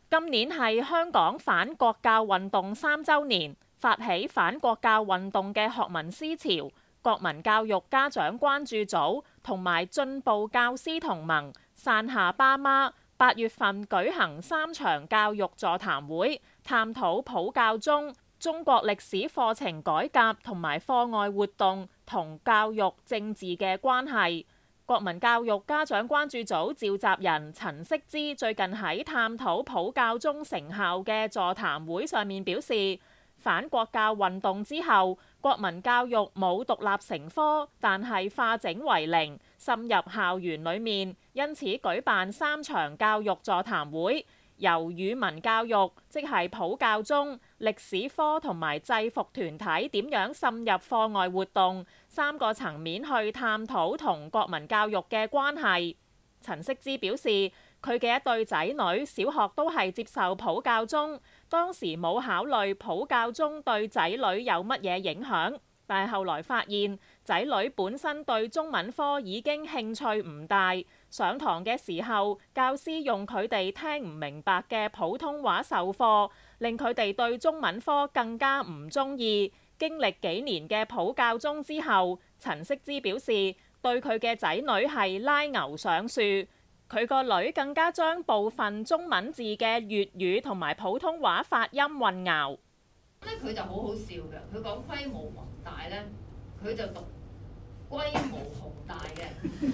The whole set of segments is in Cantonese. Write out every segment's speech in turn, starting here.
今年係香港反國教運動3週年，發起反國教運動嘅學民思潮、國民教育家長關注組同埋進步教師同盟、傘下爸媽8月份舉行3場教育座談會，探討普教中中國歷史課程改革同埋課外活動同教育政治嘅關係。國民教育家長關注組召集人陳惜姿最近喺探討普教中成效嘅座談會上面表示，反國教運動之後，國民教育冇獨立成科，但係化整為零，滲入校園裡面，因此舉辦3場教育座談會，由語文教育，即係普教中、歷史科同埋制服團體點樣滲入課外活動3個層面去探討同國民教育嘅關係。陳惜姿表示，佢嘅一對仔女小學都係接受普教中，當時冇考慮普教中對仔女有乜嘢影響，但係後來發現仔女本身對中文科已經興趣唔大，上堂嘅時候教師用佢哋聽唔明白嘅普通話授課，令佢哋對中文科更加唔中意。經歷幾年嘅普教中之後，陳惜姿表示對佢嘅仔女係拉牛上樹，佢個女更加將部分中文字嘅粵語同埋普通話發音混淆。 佢就好好笑嘅，佢講規模宏大咧，佢就讀龜毛熊大嘅，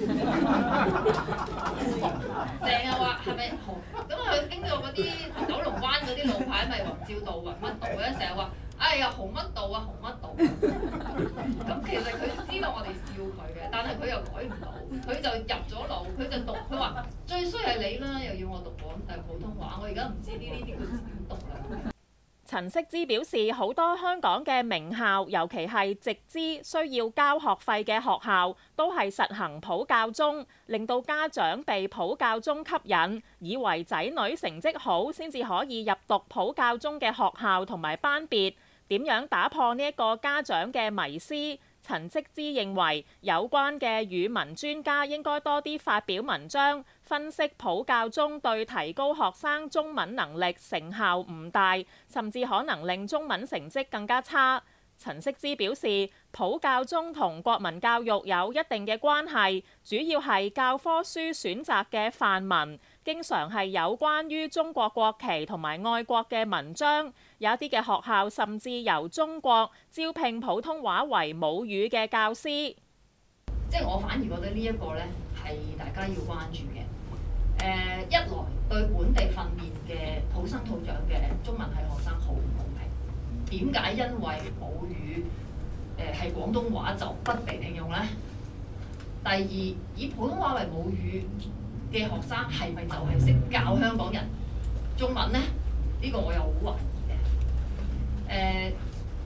成日話係咪熊？咁佢經過嗰啲九龍灣嗰啲路牌，咪宏照道、宏乜道咧，成日話哎呀熊乜道啊，熊乜道。咁其實佢知道我哋笑佢嘅，但係佢又改唔到，佢就入咗腦，佢就讀，佢話最衰係你啦，又要我讀普通話，我而家唔知呢啲字點讀啦。 陳惜姿表示，好多香港嘅名校，尤其係直資需要交學費嘅學校，都係實行普教中，令到家長被普教中吸引，以為仔女成績好先至可以入讀普教中嘅學校同埋班別。點樣打破呢一個家長嘅迷思？陳惜姿認為有關嘅語文專家應該多啲發表文章，分析普教中對提高學生中文能力成效唔大，甚至可能令中文成績更加差。陳惜姿表示，普教中同國民教育有一定嘅關係，主要係教科書選擇嘅範文，經常係有關於中國國旗同埋愛國嘅文章，有一啲嘅學校甚至由中國招聘普通話為母語嘅教師。 即係我反而覺得呢一個呢係大家要關注嘅。一來對本地訓練嘅土生土長嘅中文系學生好唔公平。點解因為母語係廣東話就不被聘用呢？第二，以普通話為母語嘅學生係咪就係識教香港人中文呢？呢個我又好懷疑嘅。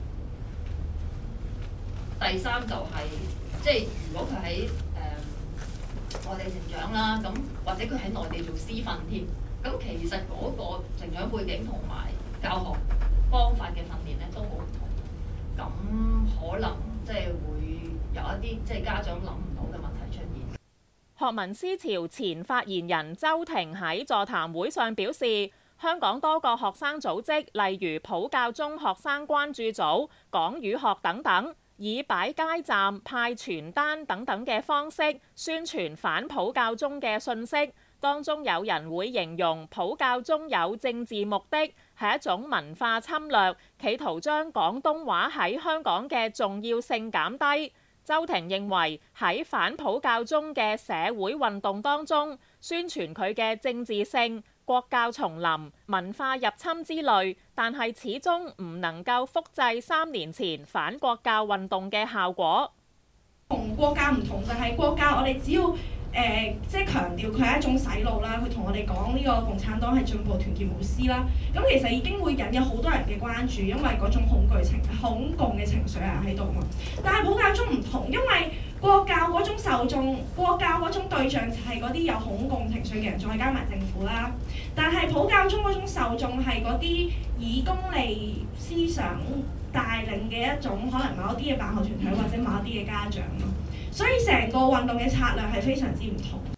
第三就係即係如果佢喺內地成長啦，咁或者佢喺內地做師訓添，咁其實嗰個成長背景同埋教學方法嘅訓練咧都好唔同，咁可能即係會有一啲即係家長諗唔到嘅問題出現。 學民思潮前發言人周庭喺座談會上表示，香港多個學生組織，例如普教中學生關注組、港語學等等，以擺街站、派傳單等等嘅方式宣傳反普教中嘅訊息。當中有人會形容普教中有政治目的，係一種文化侵略，企圖將廣東話喺香港嘅重要性減低。周庭認為喺反普教中嘅社會運動當中，宣傳佢嘅政治性、國教重臨、文化入侵之類，但係始終唔能夠複製3年前反國教運動嘅效果。 同國教唔同就係國教，我哋只要即係強調佢係一種洗腦啦，佢同我哋講呢個共產黨係進步團結無私啦，咁其實已經會引有好多人嘅關注，因為嗰種恐共嘅情緒係喺度嘛。但係普教中唔同，因為國教嗰種受眾、國教嗰種對象就係嗰啲有恐共情緒嘅人，再加埋政府啦。但係普教中嗰種受眾係嗰啲以功利思想帶領嘅一種，可能某啲嘅辦學團體或者某啲嘅家長咯。所以成個運動嘅策略係非常之唔同。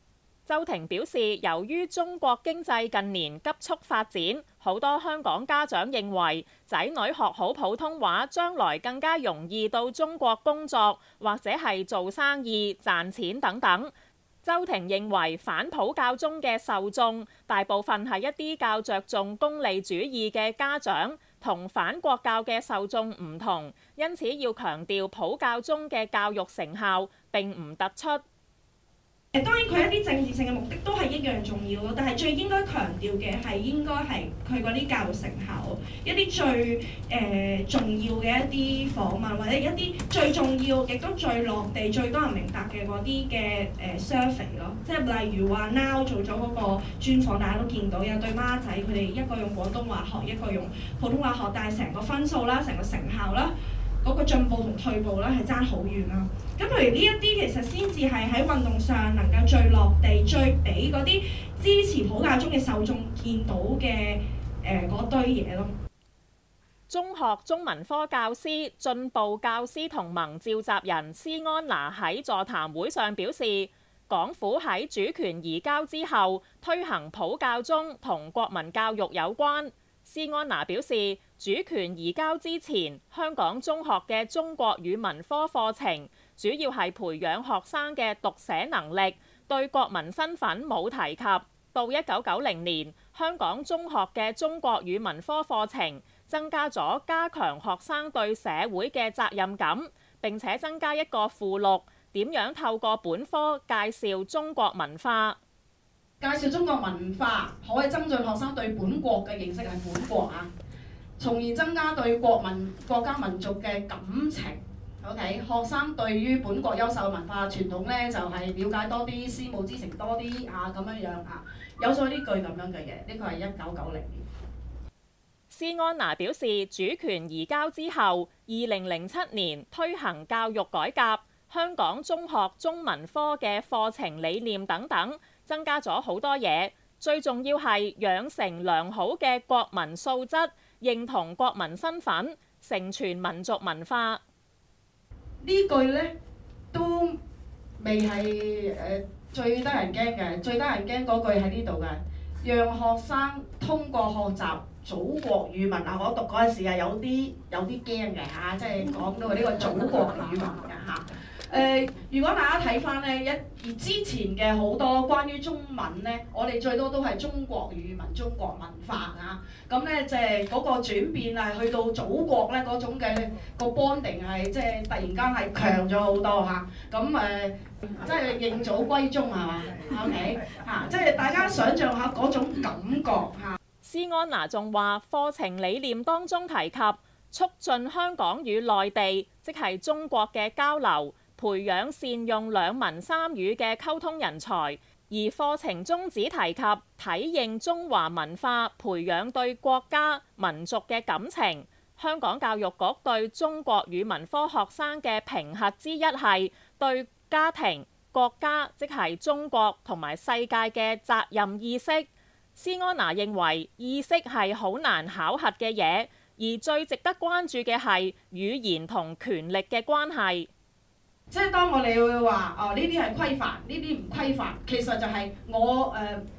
周庭表示，由於中國經濟近年急速發展，好多香港家長認為仔女學好普通話，將來更加容易到中國工作或者係做生意賺錢等等。周庭認為反普教中嘅受眾大部分係一啲較着重功利主義嘅家長，同反國教嘅受眾唔同，因此要強調普教中嘅教育成效並唔突出。 當然佢一啲政治性嘅目的都係一樣重要咯，但係最應該強調嘅係應該係佢嗰啲教育成效，一啲最重要嘅一啲訪問，或者一啲最重要亦都最落地、最多人明白嘅嗰啲嘅survey 咯，即係例如話 Now 做咗嗰個專訪，大家都見到有對孖仔，佢哋一個用廣東話學，一個用普通話學，但係成個分數啦、成個成效啦，嗰個進步同退步咧係爭好遠啦。咁譬如呢一啲其實先至係喺運動上能夠最落地、最俾嗰啲支持普教中嘅受眾見到嘅嗰堆嘢咯。 中學中文科教師、進步教師同盟召集人施安娜喺座談會上表示，港府喺主權移交之後推行普教中同國民教育有關。施安娜表示，主權移交之前，香港中學嘅中國語文科課程主要係培養學生嘅讀寫能力，對國民身份冇提及。到1990年，香港中學嘅中國語文科課程增加咗加強學生對社會嘅責任感，並且增加一個附錄，點樣透過本科介紹中國文化。 介紹中國文化可以增進學生對本國嘅認識，係本國啊，從而增加對國家民族嘅感情。OK， 學生對於本國優秀嘅文化傳統咧，就係了解多啲，思慕之情多啲啊，咁樣啊，有咗呢句咁樣嘅嘢，呢個係1990年。 施安娜表示，主權移交之後，2007年推行教育改革，香港中學中文科嘅課程理念等等，增加咗好多嘢。最重要係養成良好嘅國民素質，認同國民身份，承傳民族文化。 呢句呢都未係最得人驚嘅，最得人驚嗰句喺呢度嘅，讓學生通過學習祖國語文啊！我讀嗰陣時係有啲驚嘅嚇，即係講到呢個祖國語文嘅嚇。如果大家睇翻咧，而之前嘅好多關於中文咧，我哋最多都係中國語文、中國文化啊。咁咧即係嗰個轉變係去到祖國咧嗰種嘅個 bonding 係即係突然間係強咗好多嚇。咁即係認祖歸宗係嘛 ？OK 嚇，即係大家想像下嗰種感覺嚇。 施安娜仲話，課程理念當中提及促進香港與內地，即係中國嘅交流。培養善用兩文三語嘅溝通人才，而課程中只提及體認中華文化，培養對國家民族嘅感情。香港教育局對中國語文科學生嘅評核之一係對家庭、國家，即係中國同埋世界嘅責任意識。施安娜認為意識係好難考核嘅嘢，而最值得關注嘅係語言同權力嘅關係。 即係當我哋會話呢啲係規範，呢啲唔規範，其實就係我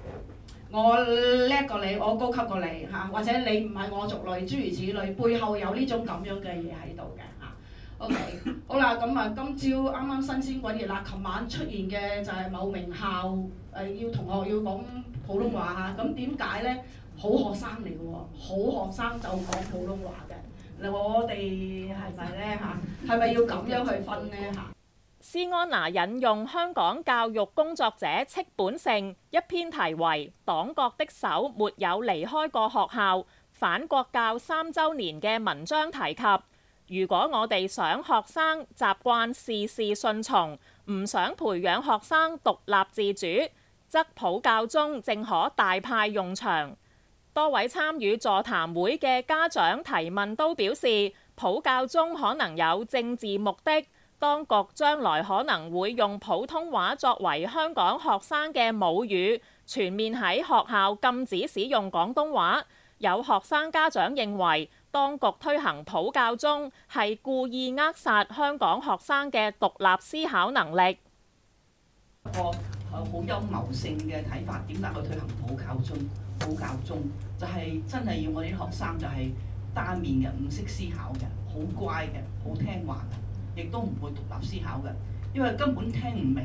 叻過你，我高級過你嚇，或者你唔係我族類，諸如此類，背後有呢種咁樣嘅嘢喺度嘅嚇。OK， 好啦，咁啊，今朝啱啱新鮮滾熱辣，琴晚出現嘅就係某名校要同學要講普通話嚇，咁點解咧？好學生嚟嘅喎，好學生就講普通話嘅，我哋係咪咧嚇？係咪要咁樣去分咧嚇？ 施安娜引用香港教育工作者戚本盛一篇題為《黨國的手沒有離開過學校：反國教3週年》嘅文章提及，如果我哋想學生習慣事事順從，唔想培養學生獨立自主，則普教中正可大派用場。多位參與座談會嘅家長提問都表示，普教中可能有政治目的。當局將來可能會用普通話作為香港學生嘅母語，全面喺學校禁止使用廣東話。有學生家長認為，當局推行普教中係故意扼殺香港學生嘅獨立思考能力。 好陰謀性嘅睇法，點解佢推行普教中就係真係要我啲學生就係單面嘅，唔識思考嘅，好乖嘅，好聽話嘅，亦都唔會獨立思考嘅，因為根本聽唔明。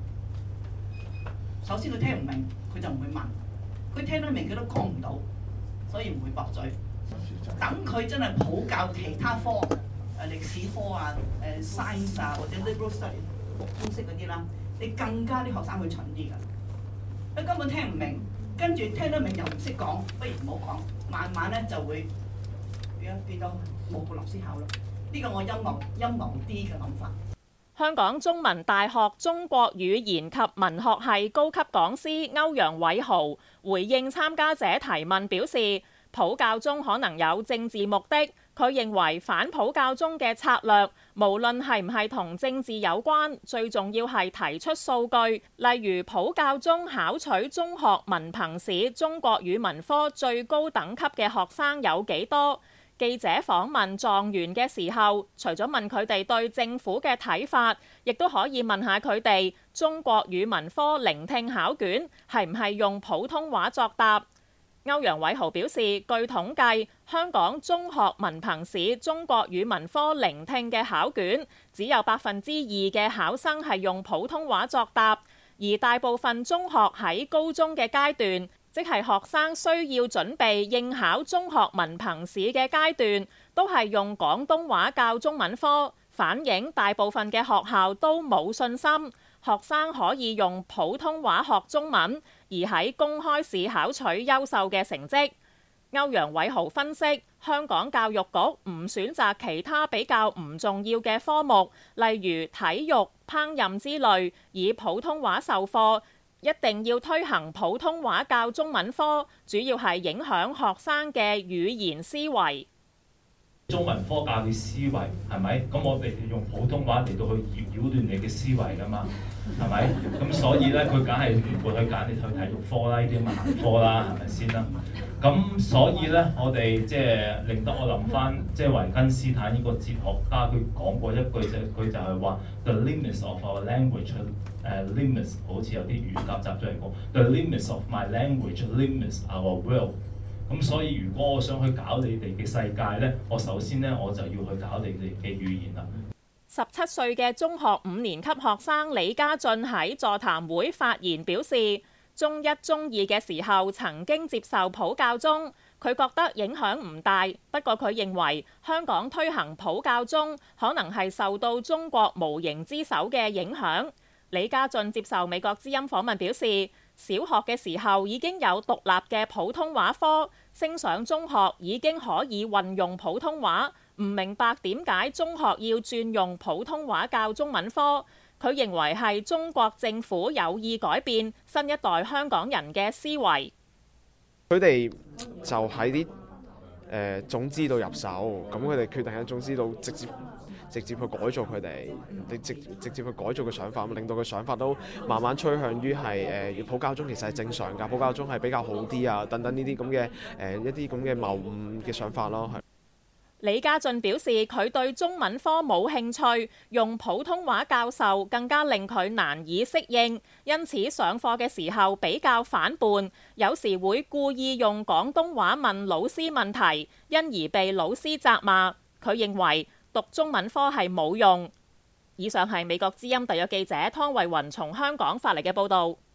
首先佢聽唔明，佢就唔會問；佢聽得明，佢都講唔到，所以唔會駁嘴。等佢真係普教其他科，歷史科啊、science 啊或者 liberal study 通識嗰啲啦，你更加啲學生會蠢啲㗎。佢根本聽唔明，跟住聽得明又唔識講，不如唔好講，慢慢咧就會變到冇獨立思考咯。呢個我陰謀啲嘅諗法。 香港中文大學中國語言及文學系高級講師歐陽偉豪回應參加者提問表示，普教中可能有政治目的。佢認為反普教中嘅策略，無論係唔係同政治有關，最重要係提出數據，例如普教中考取中學文憑試中國語文科最高等級嘅學生有幾多？記者訪問狀元嘅時候，除咗問佢哋對政府嘅睇法，亦都可以問下佢哋中國語文科聆聽考卷係唔係用普通話作答。歐陽偉豪表示，據統計，香港中學文憑試中國語文科聆聽嘅考卷只有2%嘅考生係用普通話作答，而大部分中學喺高中嘅階段，即係學生需要準備應考中學文憑試嘅階段，都係用廣東話教中文科，反映大部分嘅學校都冇信心學生可以用普通話學中文，而喺公開試考取優秀嘅成績。歐陽偉豪分析，香港教育局唔選擇其他比較唔重要嘅科目，例如體育、烹飪之類，以普通話授課，一定要推行普通話教中文科，主要係影響學生嘅語言思維。 中文科教你思維係咪？咁我哋用普通話嚟到去擾亂你嘅思維㗎嘛，係咪？咁所以咧，佢梗係唔會去揀你去體育科啦，呢啲文科啦，係咪先啦？咁所以咧，我哋即係令得我諗翻，即係維根斯坦呢個哲學家，佢講過一句佢就係話 The limits of our language limits， 好似有啲語夾雜咗嚟講 The limits of my language limits our world。咁所以如果我想去搞你哋嘅世界呢，我首先呢，我就要去搞你哋嘅語言啦。 17歲嘅中學5年級學生李家俊喺座談會發言表示，中1、中2嘅時候曾經接受普教中，佢覺得影響唔大。不過佢認為香港推行普教中可能係受到中國無形之手嘅影響。李家俊接受美國之音訪問表示，小學嘅時候已經有獨立嘅普通話科，升上中學已經可以運用普通話，唔明白點解中學要轉用普通話教中文科。佢認為係中國政府有意改變新一代香港人嘅思維。 佢哋就喺啲種子度入手，咁佢哋決定喺種子度直接去改造佢哋，直接去改造嘅想法，令到佢想法都慢慢趨向於係普教中其實係正常㗎，普教中係比較好啲啊，等等呢啲咁嘅一啲咁嘅謬誤嘅想法咯。 李家俊表示，佢對中文科冇興趣，用普通話教授更加令佢難以適應，因此上課嘅時候比較反叛，有時會故意用廣東話問老師問題，因而被老師責罵。佢認為讀中文科係冇用。以上係美國之音特約記者湯慧雲從香港發嚟嘅報導。